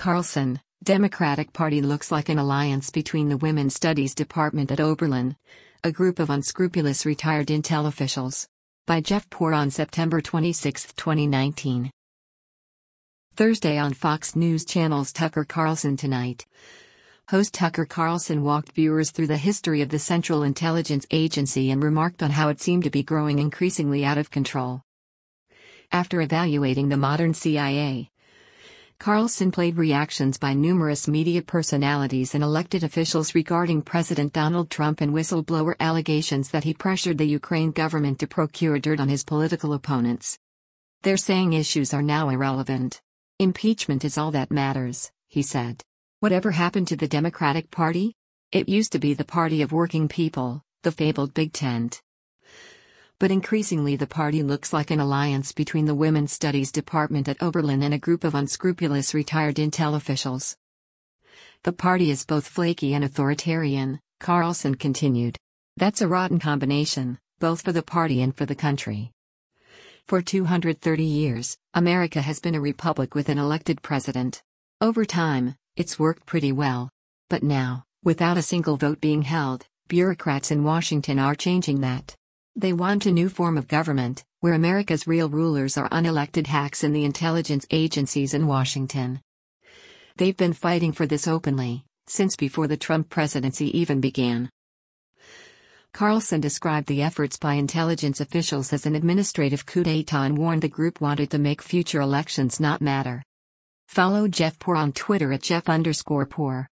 Carlson, Democratic Party looks like an alliance between the Women's Studies Department at Oberlin, a group of unscrupulous retired intel officials. By Jeff Poor on September 26, 2019. Thursday on Fox News Channel's Tucker Carlson Tonight. Host Tucker Carlson walked viewers through the history of the Central Intelligence Agency and remarked on how it seemed to be growing increasingly out of control. After evaluating the modern CIA, Carlson played reactions by numerous media personalities and elected officials regarding President Donald Trump and whistleblower allegations that he pressured the Ukraine government to procure dirt on his political opponents. They're saying issues are now irrelevant. Impeachment is all that matters, he said. Whatever happened to the Democratic Party? It used to be the party of working people, the fabled Big Tent. But increasingly the party looks like an alliance between the Women's Studies Department at Oberlin and a group of unscrupulous retired intel officials. The party is both flaky and authoritarian, Carlson continued. That's a rotten combination, both for the party and for the country. For 230 years, America has been a republic with an elected president. Over time, it's worked pretty well. But now, without a single vote being held, bureaucrats in Washington are changing that. They want a new form of government, where America's real rulers are unelected hacks in the intelligence agencies in Washington. They've been fighting for this openly, since before the Trump presidency even began. Carlson described the efforts by intelligence officials as an administrative coup d'etat and warned the group wanted to make future elections not matter. Follow Jeff Poor on Twitter at Jeff_Poor.